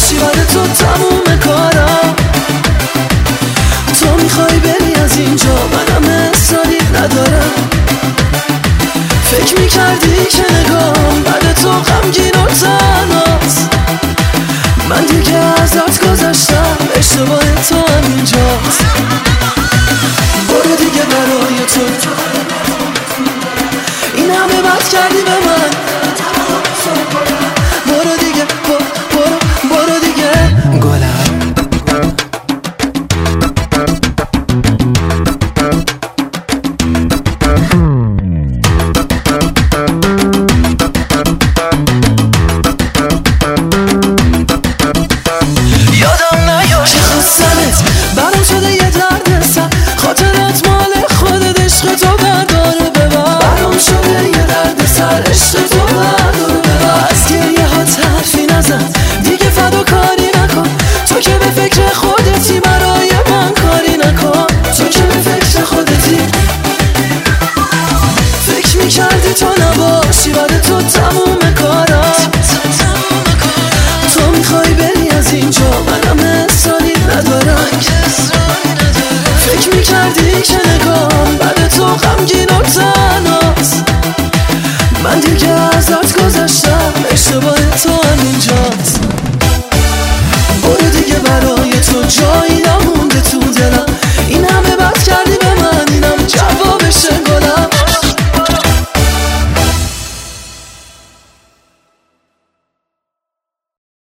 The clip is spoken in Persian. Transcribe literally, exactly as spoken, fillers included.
نباشی بعد تو تموم کارم. تو میخوای بری از اینجا، منم اصراری ندارم. فکر میکردی که نگام بعد تو غمگین و تنهاست. من دیگه ازت گذشتم، اشتباه تو همینجاست. برو دیگه برای تو این همه بد کردی به من. برو دیگه برو برو دیگه گلم. یادم نیاد که خواستمت برام شده یه درد سر. خاطرات مال خودت، عشق تو بردارو ببر. برام شده یه درد سر، عشق تو بردارو ببر. از گریه ها حرفی نزن دیگه، فداکاری نکن. تو که به فکر خودتی، برای من کاری نکن. تو که به فکر خودتی، فکر میکردی تو نباشی بعد تو تموم کارم. تو میخوای بری از اینجا، منم اصراری ندارم. فکر میکردی که نگام بعد تو غمگین و تنهاست. من دیگه ازت گذشتم، اشتباه تو همینجاست. برو دیگه برای تو جایی